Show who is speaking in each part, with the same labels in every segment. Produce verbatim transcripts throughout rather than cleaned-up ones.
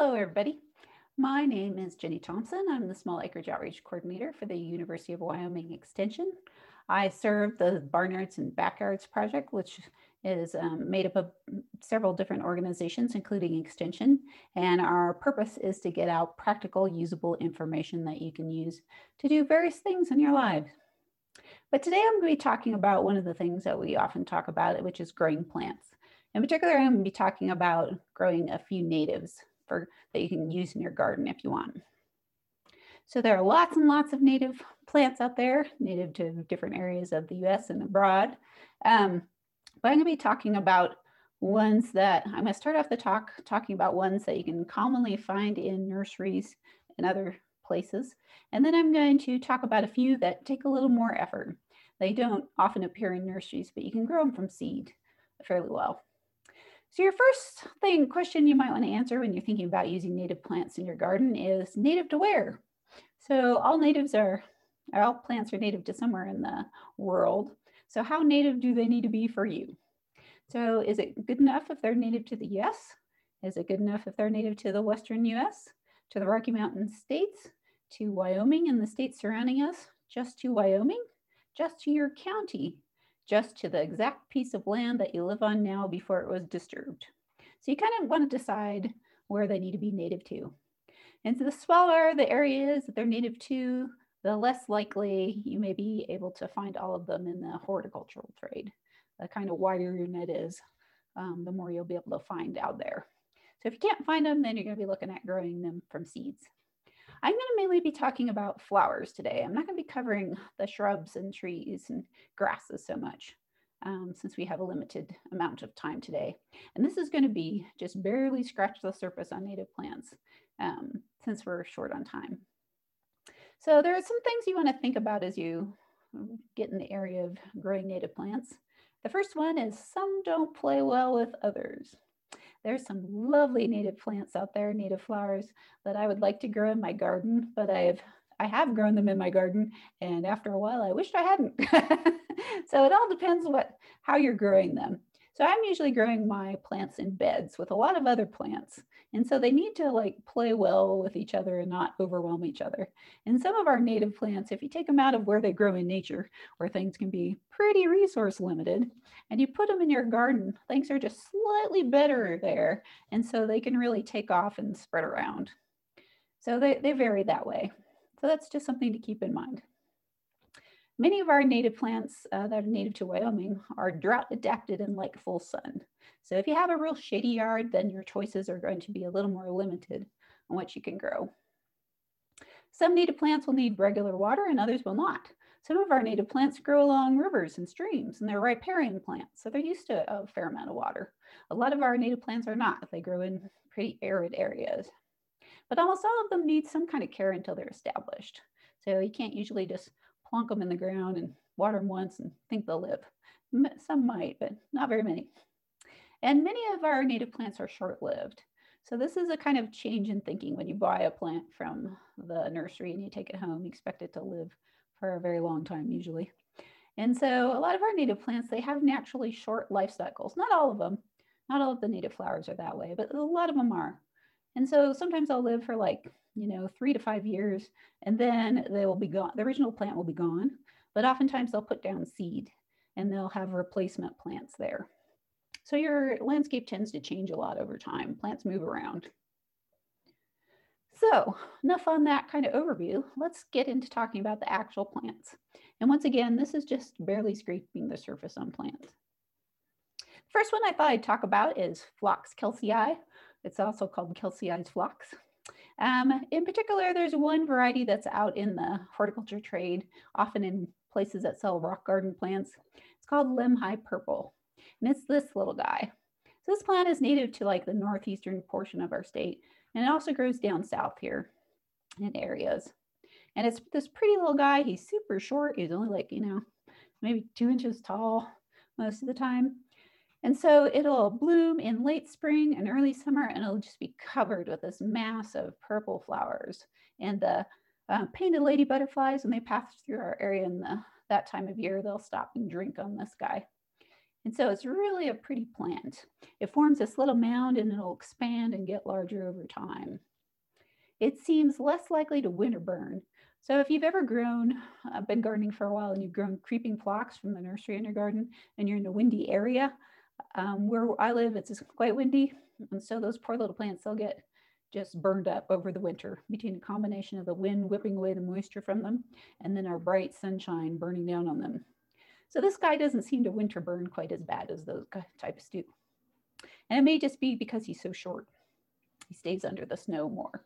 Speaker 1: Hello, everybody. My name is Jenny Thompson. I'm the Small Acreage Outreach Coordinator for the University of Wyoming Extension. I serve the Barnyards and Backyards Project, which is um, made up of several different organizations, including Extension. And our purpose is to get out practical, usable information that you can use to do various things in your lives. But today I'm going to be talking about one of the things that we often talk about, which is growing plants. In particular, I'm going to be talking about growing a few natives for, that you can use in your garden if you want. So there are lots and lots of native plants out there, native to different areas of the U S and abroad. Um, but I'm going to be talking about ones that, I'm going to start off the talk talking about ones that you can commonly find in nurseries and other places. And then I'm going to talk about a few that take a little more effort. They don't often appear in nurseries, but you can grow them from seed fairly well. So your first thing, question you might want to answer when you're thinking about using native plants in your garden is native to where? So all natives are, all plants are native to somewhere in the world. So how native do they need to be for you? So is it good enough if they're native to the U S? Is it good enough if they're native to the Western U S, to the Rocky Mountain states, to Wyoming and the states surrounding us, just to Wyoming, just to your county, just to the exact piece of land that you live on now before it was disturbed? So you kind of want to decide where they need to be native to. And so the smaller the area is that they're native to, the less likely you may be able to find all of them in the horticultural trade. The kind of wider your net is, um, the more you'll be able to find out there. So if you can't find them, then you're going to be looking at growing them from seeds. I'm going to mainly be talking about flowers today. I'm not going to be covering the shrubs and trees and grasses so much, um, since we have a limited amount of time today. And this is going to be just barely scratch the surface on native plants, um, since we're short on time. So there are some things you want to think about as you get in the area of growing native plants. The first one is some don't play well with others. There's some lovely native plants out there, native flowers that I would like to grow in my garden, but I've I have grown them in my garden, and after a while I wished I hadn't. So it all depends what how you're growing them. So I'm usually growing my plants in beds with a lot of other plants. And so they need to like play well with each other and not overwhelm each other. And some of our native plants, if you take them out of where they grow in nature, where things can be pretty resource limited, and you put them in your garden, things are just slightly better there. And so they can really take off and spread around. So they, they vary that way. So that's just something to keep in mind. Many of our native plants uh, that are native to Wyoming are drought adapted and like full sun. So if you have a real shady yard, then your choices are going to be a little more limited on what you can grow. Some native plants will need regular water and others will not. Some of our native plants grow along rivers and streams, and they're riparian plants, so they're used to a fair amount of water. A lot of our native plants are not. They grow in pretty arid areas. But almost all of them need some kind of care until they're established. So you can't usually just plunk them in the ground and water them once and think they'll live. Some might, but not very many. And many of our native plants are short-lived. So this is a kind of change in thinking when you buy a plant from the nursery and you take it home, you expect it to live for a very long time usually. And so a lot of our native plants, they have naturally short life cycles. Not all of them, not all of the native flowers are that way, but a lot of them are. And so sometimes they'll live for like, you know, three to five years, and then they will be gone. The original plant will be gone, but oftentimes they'll put down seed and they'll have replacement plants there. So your landscape tends to change a lot over time. Plants move around. So enough on that kind of overview. Let's get into talking about the actual plants. And once again, this is just barely scraping the surface on plants. First one I thought I'd talk about is Phlox kelsey. It's also called Kelsey's phlox. Um, in particular, there's one variety that's out in the horticulture trade, often in places that sell rock garden plants. It's called Lemhi purple, and it's this little guy. So this plant is native to like the northeastern portion of our state, and it also grows down south here in areas. And it's this pretty little guy. He's super short. He's only like, you know, maybe two inches tall most of the time. And so it'll bloom in late spring and early summer, and it'll just be covered with this mass of purple flowers. And the uh, painted lady butterflies, when they pass through our area in the, that time of year, they'll stop and drink on this guy. And so it's really a pretty plant. It forms this little mound and it'll expand and get larger over time. It seems less likely to winter burn. So if you've ever grown, uh, been gardening for a while and you've grown creeping phlox from the nursery in your garden and you're in a windy area, um, where I live, it's quite windy. And so those poor little plants, they'll get just burned up over the winter between a combination of the wind whipping away the moisture from them and then our bright sunshine burning down on them. So this guy doesn't seem to winter burn quite as bad as those types do. And it may just be because he's so short. He stays under the snow more.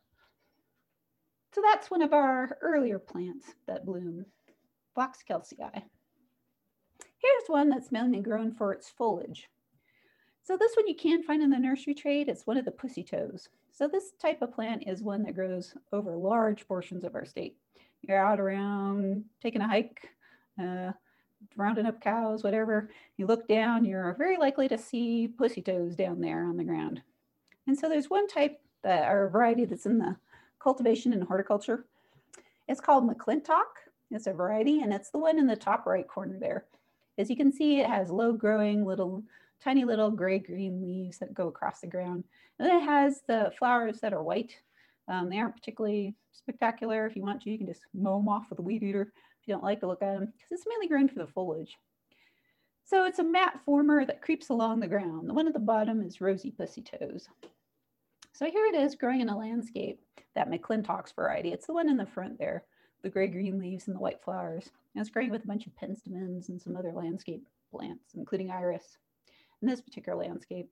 Speaker 1: So that's one of our earlier plants that bloom, Phlox kelsey-i. Here's one that's mainly grown for its foliage. So this one you can find in the nursery trade. It's one of the pussy toes. So this type of plant is one that grows over large portions of our state. You're out around taking a hike, uh, rounding up cows, whatever. You look down, you're very likely to see pussy toes down there on the ground. And so there's one type that, or variety that's in the cultivation and horticulture. It's called McClintock. It's a variety, and it's the one in the top right corner there. As you can see, it has low growing little tiny little gray-green leaves that go across the ground. And then it has the flowers that are white. Um, they aren't particularly spectacular. If you want to, you can just mow them off with a weed eater if you don't like to look at them, because it's mainly grown for the foliage. So it's a mat former that creeps along the ground. The one at the bottom is rosy pussy toes. So here it is growing in a landscape, that McClintock's variety. It's the one in the front there, the gray-green leaves and the white flowers. And it's growing with a bunch of penstemons and some other landscape plants, including iris. In this particular landscape.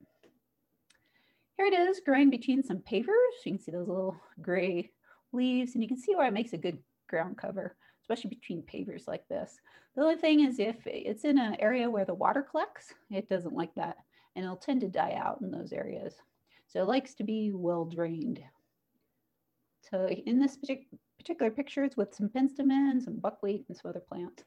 Speaker 1: Here it is growing between some pavers. You can see those little gray leaves, and you can see why it makes a good ground cover, especially between pavers like this. The only thing is if it's in an area where the water collects, it doesn't like that, and it'll tend to die out in those areas. So it likes to be well drained. So in this particular picture, it's with some penstemon, some buckwheat, and some other plants.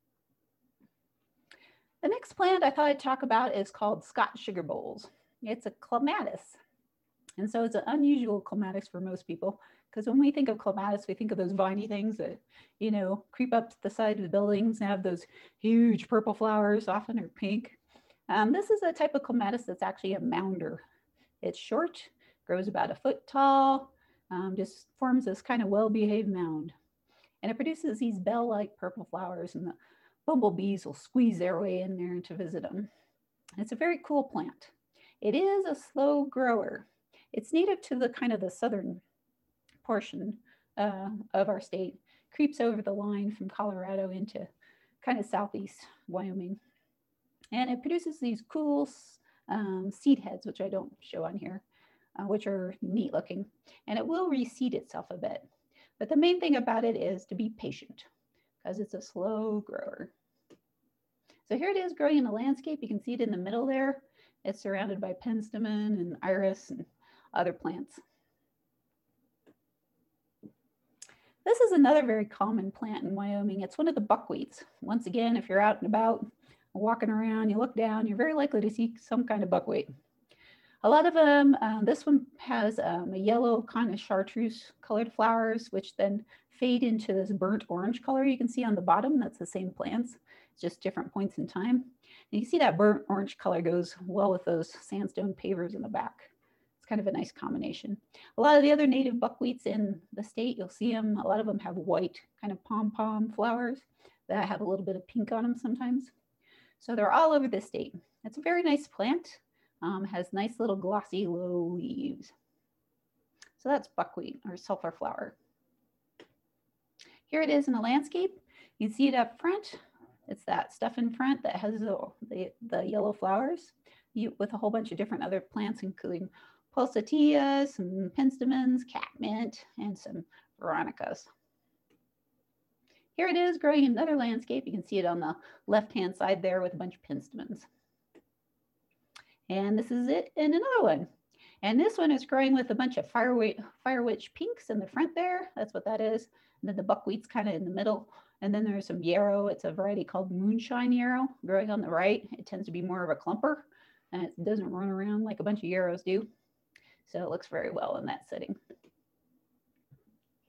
Speaker 1: The next plant I thought I'd talk about is called Scotch sugar bowls. It's a clematis. And so it's an unusual clematis for most people, because when we think of clematis, we think of those viney things that, you know, creep up the side of the buildings and have those huge purple flowers, often are pink. Um, this is a type of clematis that's actually a mounder. It's short, grows about a foot tall, um, just forms this kind of well-behaved mound. And it produces these bell-like purple flowers, and the bumblebees will squeeze their way in there to visit them. It's a very cool plant. It is a slow grower. It's native to the kind of the southern portion uh, of our state, creeps over the line from Colorado into kind of southeast Wyoming. And it produces these cool um, seed heads, which I don't show on here, uh, which are neat looking. And it will reseed itself a bit. But the main thing about it is to be patient, because it's a slow grower. So here it is growing in the landscape. You can see it in the middle there. It's surrounded by penstemon and iris and other plants. This is another very common plant in Wyoming. It's one of the buckwheats. Once again, if you're out and about, walking around, you look down, you're very likely to see some kind of buckwheat. A lot of them, um, this one has um, a yellow kind of chartreuse colored flowers, which then fade into this burnt orange color you can see on the bottom. That's the same plants, it's just different points in time. And you see that burnt orange color goes well with those sandstone pavers in the back. It's kind of a nice combination. A lot of the other native buckwheats in the state, you'll see them, a lot of them have white kind of pom-pom flowers that have a little bit of pink on them sometimes. So they're all over the state. It's a very nice plant. Um, has nice little glossy low leaves. So that's buckwheat or sulfur flower. Here it is in the landscape. You can see it up front. It's that stuff in front that has the, the, the yellow flowers you, with a whole bunch of different other plants, including pulsatilla, some penstemons, catmint, and some veronicas. Here it is growing in another landscape. You can see it on the left-hand side there with a bunch of penstemons. And this is it in another one. And this one is growing with a bunch of fire, fire witch pinks in the front there. That's what that is. And then the buckwheat's kind of in the middle. And then there's some yarrow. It's a variety called moonshine yarrow growing on the right. It tends to be more of a clumper, and it doesn't run around like a bunch of yarrows do. So it looks very well in that setting.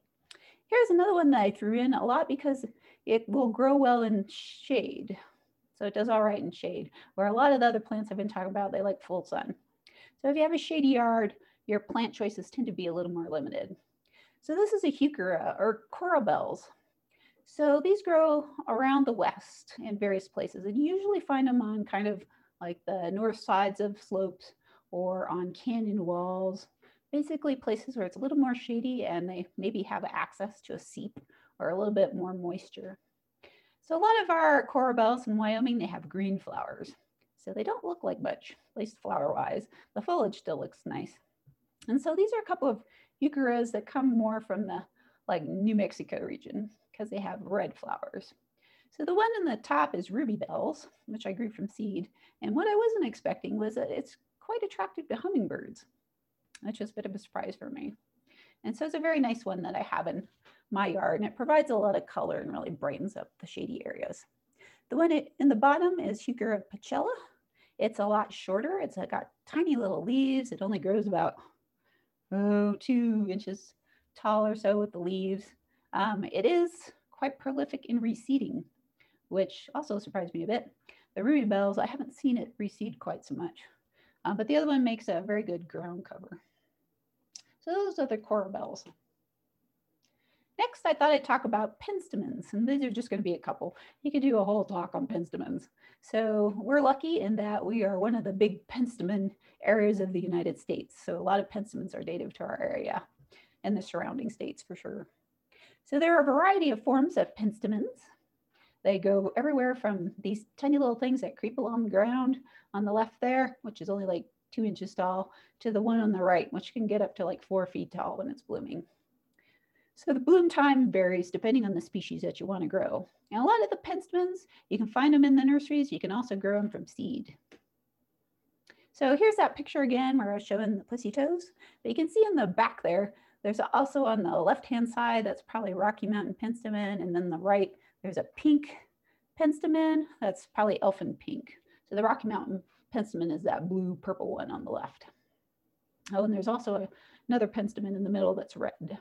Speaker 1: Here's another one that I threw in a lot because it will grow well in shade. So it does all right in shade, where a lot of the other plants I've been talking about, they like full sun. So if you have a shady yard, your plant choices tend to be a little more limited. So this is a heuchera or coral bells. So these grow around the west in various places, and you usually find them on kind of like the north sides of slopes or on canyon walls, basically places where it's a little more shady and they maybe have access to a seep or a little bit more moisture. So a lot of our coral bells in Wyoming, they have green flowers. So they don't look like much, at least flower-wise. The foliage still looks nice. And so these are a couple of heucheras that come more from the like New Mexico region because they have red flowers. So the one in the top is ruby bells, which I grew from seed. And what I wasn't expecting was that it's quite attractive to hummingbirds, which was a bit of a surprise for me. And so it's a very nice one that I have in my yard, and it provides a lot of color and really brightens up the shady areas. The one in the bottom is Heuchera pachella. It's a lot shorter. It's got tiny little leaves. It only grows about oh, two inches tall or so with the leaves. Um, it is quite prolific in reseeding, which also surprised me a bit. The ruby bells, I haven't seen it reseed quite so much, um, but the other one makes a very good ground cover. So those are the coral bells. Next, I thought I'd talk about penstemons, and these are just going to be a couple. You could do a whole talk on penstemons. So we're lucky in that we are one of the big penstemon areas of the United States. So a lot of penstemons are native to our area and the surrounding states for sure. So there are a variety of forms of penstemons. They go everywhere from these tiny little things that creep along the ground on the left there, which is only like two inches tall, to the one on the right, which can get up to like four feet tall when it's blooming. So the bloom time varies depending on the species that you want to grow. And a lot of the penstemons, you can find them in the nurseries. You can also grow them from seed. So here's that picture again where I was showing the pussy toes. But you can see in the back there, there's also on the left-hand side, that's probably Rocky Mountain penstemon. And then the right, there's a pink penstemon. That's probably elfin pink. So the Rocky Mountain penstemon is that blue purple one on the left. Oh, and there's also a, another penstemon in the middle that's red.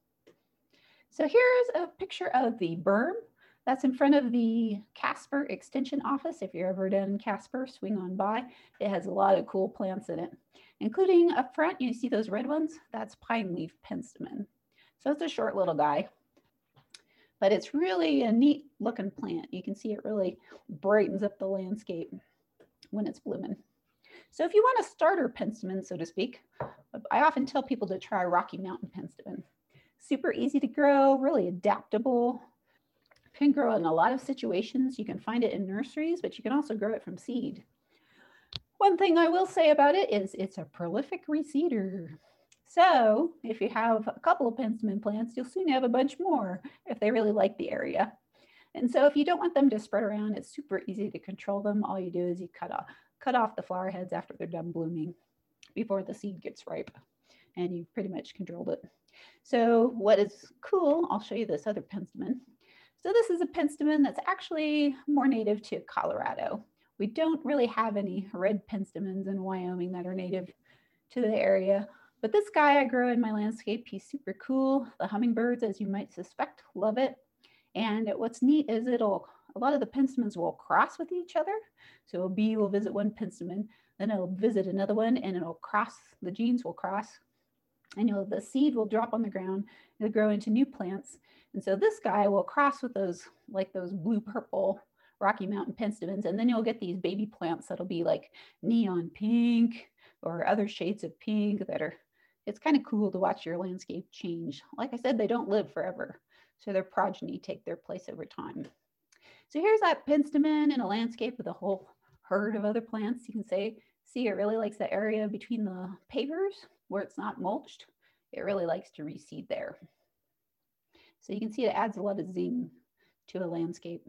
Speaker 1: So here's a picture of the berm that's in front of the Casper Extension Office. If you're ever down in Casper, swing on by. It has a lot of cool plants in it, including up front, you see those red ones? That's pine leaf penstemon. So it's a short little guy, but it's really a neat looking plant. You can see it really brightens up the landscape when it's blooming. So if you want a starter penstemon, so to speak, I often tell people to try Rocky Mountain penstemon. Super easy to grow, really adaptable. Can grow in a lot of situations. You can find it in nurseries, but you can also grow it from seed. One thing I will say about it is it's a prolific reseeder. So if you have a couple of penstemon plants, you'll soon have a bunch more if they really like the area. And so if you don't want them to spread around, it's super easy to control them. All you do is you cut off, cut off the flower heads after they're done blooming before the seed gets ripe, and you've pretty much controlled it. So what is cool, I'll show you this other penstemon. So this is a penstemon that's actually more native to Colorado. We don't really have any red penstemons in Wyoming that are native to the area, but this guy I grow in my landscape, he's super cool. The hummingbirds, as you might suspect, love it. And what's neat is it'll, a lot of the penstemons will cross with each other. So a bee will visit one penstemon, then it'll visit another one, and it'll cross, the genes will cross. And you'll, the seed will drop on the ground, it'll grow into new plants. And so this guy will cross with those, like those blue-purple Rocky Mountain penstemons, and then you'll get these baby plants that'll be like neon pink or other shades of pink that are, it's kind of cool to watch your landscape change. Like I said, they don't live forever, so their progeny take their place over time. So here's that penstemon in a landscape with a whole herd of other plants. You can say, see, it really likes the area between the pavers where it's not mulched. It really likes to reseed there. So you can see it adds a lot of zing to a landscape.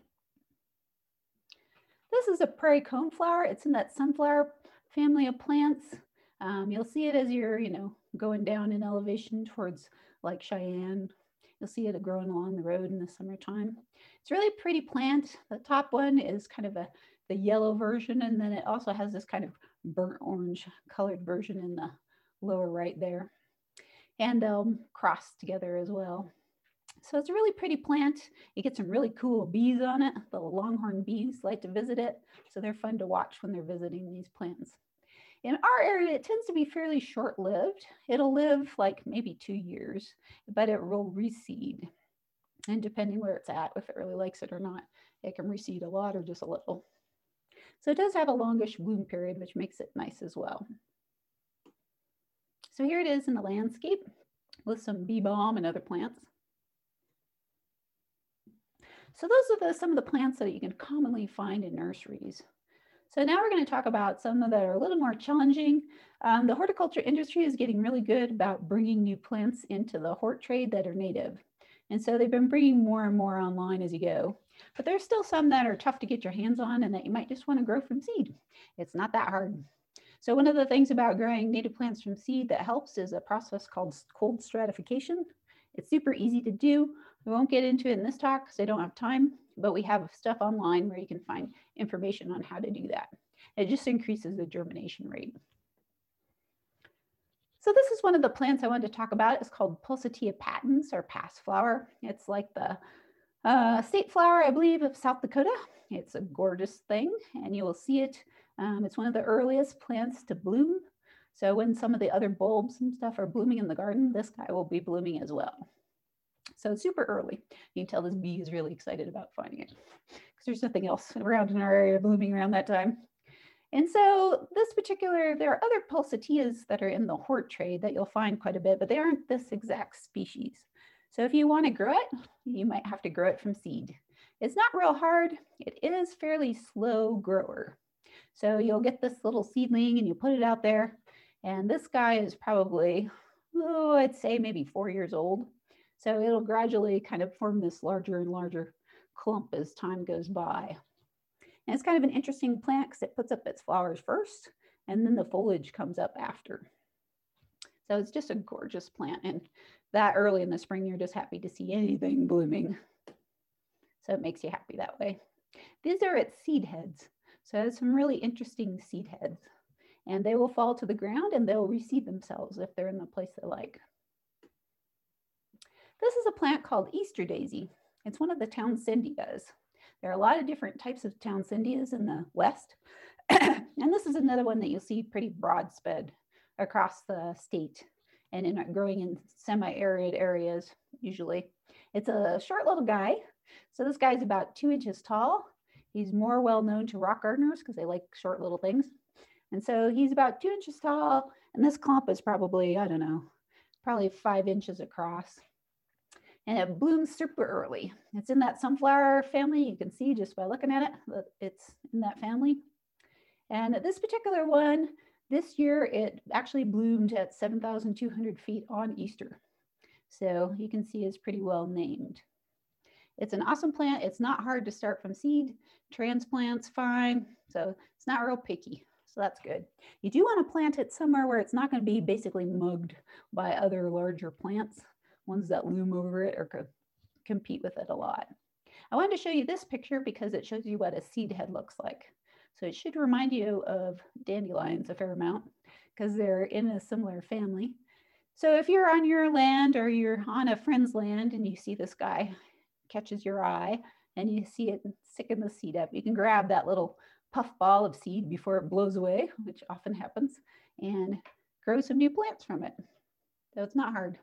Speaker 1: This is a prairie coneflower. It's in that sunflower family of plants. Um, you'll see it as you're, you know, going down in elevation towards like Cheyenne. You'll see it growing along the road in the summertime. It's a really pretty plant. The top one is kind of a the yellow version, and then it also has this kind of burnt orange colored version in the lower right there. And they'll cross together as well. So it's a really pretty plant. You get some really cool bees on it. The longhorn bees like to visit it. So they're fun to watch when they're visiting these plants. In our area, it tends to be fairly short-lived. It'll live like maybe two years, but it will reseed. And depending where it's at, if it really likes it or not, it can reseed a lot or just a little. So it does have a longish bloom period, which makes it nice as well. So here it is in the landscape with some bee balm and other plants. So those are the, some of the plants that you can commonly find in nurseries. So now we're going to talk about some that are a little more challenging. Um, the horticulture industry is getting really good about bringing new plants into the hort trade that are native. And so they've been bringing more and more online as you go. But there's still some that are tough to get your hands on and that you might just want to grow from seed. It's not that hard. So one of the things about growing native plants from seed that helps is a process called cold stratification. It's super easy to do. We won't get into it in this talk because I don't have time, but we have stuff online where you can find information on how to do that. It just increases the germination rate. So this is one of the plants I wanted to talk about. It's called Pulsatilla patens, or passflower. It's like the uh, state flower, I believe, of South Dakota. It's a gorgeous thing, and you will see it. Um, it's one of the earliest plants to bloom. So when some of the other bulbs and stuff are blooming in the garden, this guy will be blooming as well. So it's super early. You can tell this bee is really excited about finding it because there's nothing else around in our area blooming around that time. And so this particular, there are other pulsatillas that are in the hort trade that you'll find quite a bit, but they aren't this exact species. So if you want to grow it, you might have to grow it from seed. It's not real hard. It is fairly slow grower. So you'll get this little seedling and you put it out there. And this guy is probably, oh, I'd say maybe four years old. So it'll gradually kind of form this larger and larger clump as time goes by. And it's kind of an interesting plant because it puts up its flowers first and then the foliage comes up after. So it's just a gorgeous plant. And that early in the spring, you're just happy to see anything blooming. So it makes you happy that way. These are its seed heads. So it's some really interesting seed heads. And they will fall to the ground and they'll reseed themselves if they're in the place they like. This is a plant called Easter daisy. It's one of the Townsendii. There are a lot of different types of Townsendii in the West. And this is another one that you'll see pretty broad spread across the state and in growing in semi-arid areas usually. It's a short little guy. So this guy's about two inches tall. He's more well known to rock gardeners because they like short little things. And so he's about two inches tall. And this clump is probably, I don't know, probably five inches across. And it blooms super early. It's in that sunflower family. You can see just by looking at it that it's in that family. And this particular one, this year, it actually bloomed at seven thousand two hundred feet on Easter. So you can see it's pretty well named. It's an awesome plant. It's not hard to start from seed. Transplant's fine. So it's not real picky. So that's good. You do want to plant it somewhere where it's not going to be basically mugged by other larger plants, ones that loom over it or co compete with it a lot. I wanted to show you this picture because it shows you what a seed head looks like. So it should remind you of dandelions a fair amount because they're in a similar family. So if you're on your land or you're on a friend's land and you see this guy catches your eye and you see it sticking the seed up, you can grab that little puff ball of seed before it blows away, which often happens, and grow some new plants from it. So it's not hard.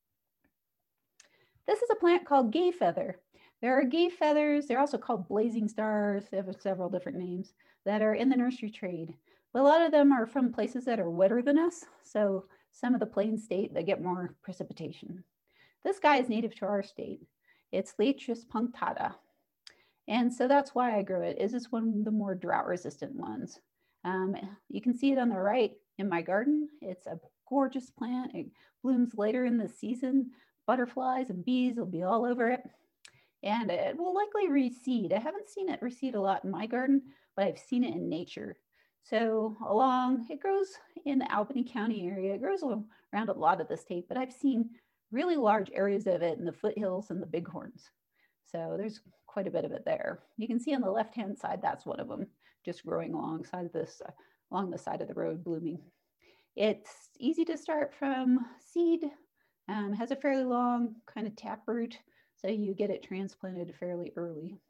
Speaker 1: This is a plant called gay feather. There are gay feathers, they're also called blazing stars, they have several different names, that are in the nursery trade. But a lot of them are from places that are wetter than us, so some of the plain state, they get more precipitation. This guy is native to our state. It's Laetris punctata. And so that's why I grow it, is it's one of the more drought resistant ones. Um, you can see it on the right in my garden. It's a gorgeous plant. It blooms later in the season. Butterflies and bees will be all over it. And it will likely reseed. I haven't seen it reseed a lot in my garden, but I've seen it in nature. So along, it grows in the Albany County area. It grows around a lot of the state, but I've seen really large areas of it in the foothills and the bighorns. So there's quite a bit of it there. You can see on the left-hand side, that's one of them, just growing alongside this, uh, along the side of the road, blooming. It's easy to start from seed, um, has a fairly long kind of taproot, so you get it transplanted fairly early.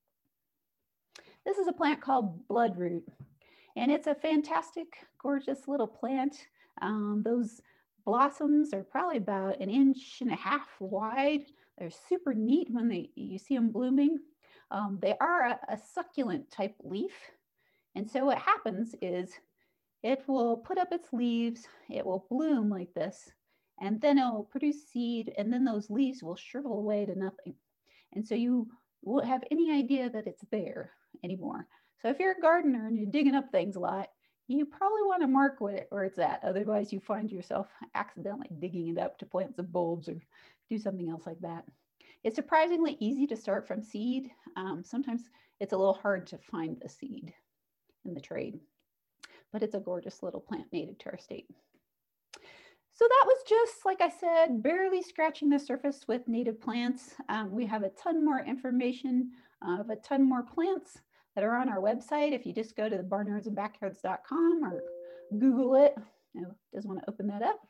Speaker 1: This is a plant called bloodroot, and it's a fantastic, gorgeous little plant. Um, those blossoms are probably about an inch and a half wide. They're super neat when they, you see them blooming. Um, they are a, a succulent type leaf. And so what happens is it will put up its leaves, it will bloom like this, and then it will produce seed, and then those leaves will shrivel away to nothing. And so you won't have any idea that it's there anymore. So if you're a gardener and you're digging up things a lot, you probably want to mark where it's at. Otherwise, you find yourself accidentally digging it up to plant some bulbs or do something else like that. It's surprisingly easy to start from seed. Um, sometimes it's a little hard to find the seed in the trade, but it's a gorgeous little plant native to our state. So that was just, like I said, barely scratching the surface with native plants. Um, we have a ton more information of a ton more plants that are on our website. If you just go to the barnyards and backyards dot com or Google it, it does want to open that up.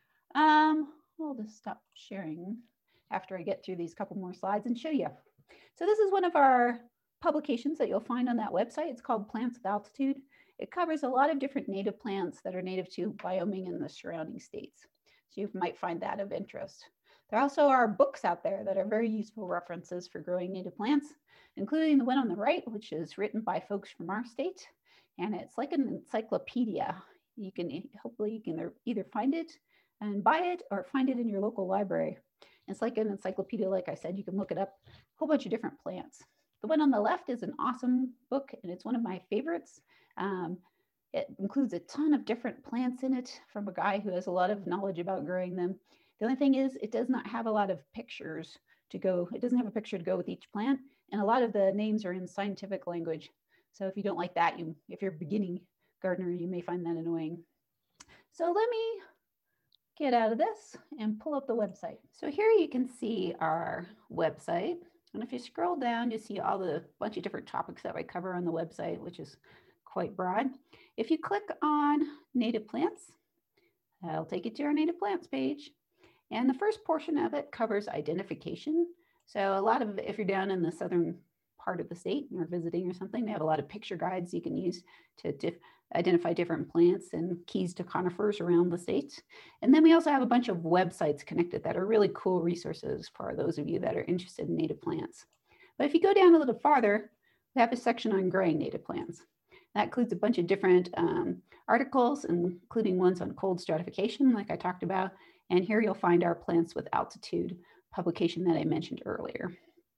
Speaker 1: Um, I'll just stop sharing after I get through these couple more slides and show you. So this is one of our publications that you'll find on that website. It's called Plants with Altitude. It covers a lot of different native plants that are native to Wyoming and the surrounding states. So you might find that of interest. There also are books out there that are very useful references for growing native plants, including the one on the right, which is written by folks from our state. And it's like an encyclopedia. You can, hopefully you can either find it and buy it or find it in your local library. It's like an encyclopedia, like I said, you can look it up, a whole bunch of different plants. The one on the left is an awesome book, and it's one of my favorites. Um, it includes a ton of different plants in it from a guy who has a lot of knowledge about growing them. The only thing is it does not have a lot of pictures to go. It doesn't have a picture to go with each plant, and a lot of the names are in scientific language. So if you don't like that, you, if you're a beginning gardener, you may find that annoying. So let me get out of this and pull up the website. So here you can see our website. And if you scroll down, you see all the bunch of different topics that I cover on the website, which is quite broad. If you click on native plants, that'll take you to our native plants page. And the first portion of it covers identification. So a lot of, if you're down in the southern part of the state or visiting or something, they have a lot of picture guides you can use to diff identify different plants and keys to conifers around the state. And then we also have a bunch of websites connected that are really cool resources for those of you that are interested in native plants. But if you go down a little farther, we have a section on growing native plants. That includes a bunch of different um, articles, including ones on cold stratification, like I talked about. And here you'll find our Plants with Altitude publication that I mentioned earlier.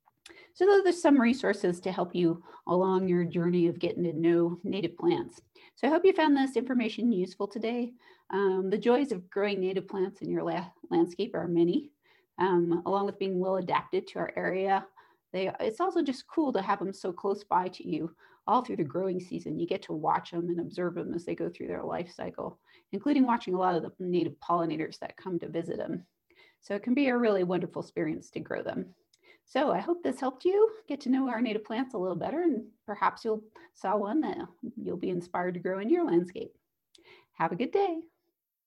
Speaker 1: So those are some resources to help you along your journey of getting to know native plants. So I hope you found this information useful today. Um, the joys of growing native plants in your la landscape are many, um, along with being well adapted to our area. They, it's also just cool to have them so close by to you all through the growing season. You get to watch them and observe them as they go through their life cycle, including watching a lot of the native pollinators that come to visit them. So it can be a really wonderful experience to grow them. So I hope this helped you get to know our native plants a little better, and perhaps you'll saw one that you'll be inspired to grow in your landscape. Have a good day.